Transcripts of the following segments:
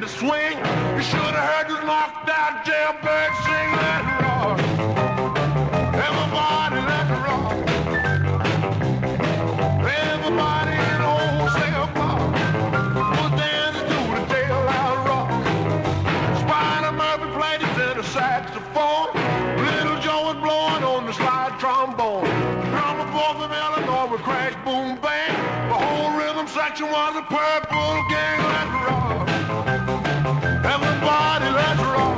swing. You should have heard this knocked out jailbird sing. Let it rock. Everybody let it rock. Everybody in the wholesale bar was dancing to the jailhouse rock. Spider Murphy played his tenor saxophone. Little Joe was blowing on the slide trombone. Drummer boy from Illinois with crash, boom, bang. The whole rhythm section was a purple gang. Let's rock. Everybody, let's rock.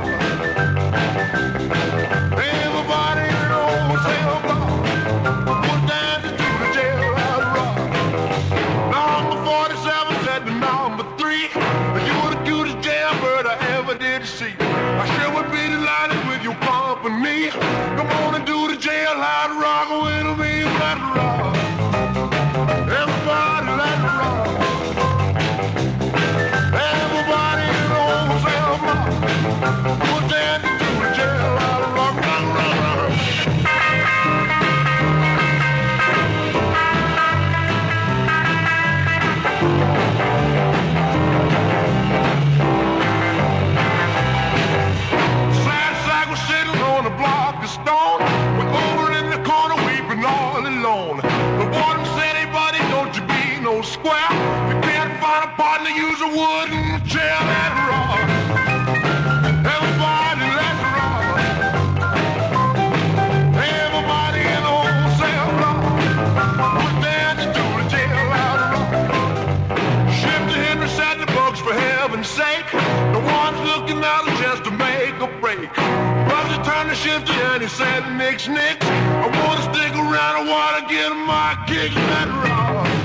Everybody in the wholesale block was dancing to the jailhouse rock. Number 47 said to number 3, you were the cutest jailbird I ever did see. I sure would be delighted with your company. Come on and do the jailhouse rock with me. Let's rock. Everybody, let's rock. Everybody in the wholesale block was dancing to the jailhouse rock. Rock, rock, rock. Sad sack was sitting on a block of stone, with over in the corner weeping all alone. The warden said, hey buddy, don't you be no square. You can't find a partner, use a wooden chair. Let's rock. Everybody, let's rock. Everybody in the wholesale block was dancing to the jailhouse rock. Shifter Henry said the books for heaven's sake. The one's looking out a chance to make a break. Brother turned to Shifter and he said, Nix, Nix, I wanna stick around, I wanna get my kicks. Let's rock.